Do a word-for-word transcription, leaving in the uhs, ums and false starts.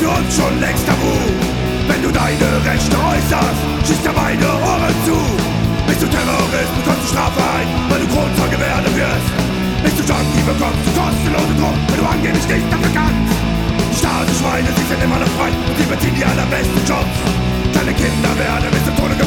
uns schon längst tabu. Wenn du deine Rechte äußerst, schießt er beide Ohren zu. Bist du Terrorist, bekommst du Strafe ein, weil du Kronzeuge werden wirst. Bist du Junkie, bekommst du kostenlose Drogen, wenn du angeblich nicht dafür kannst. Die Stasi-Schweine, sie sind immer noch frei und sie beziehen die allerbesten Jobs. Deine Kinder werden bis zum Tode gefoltert.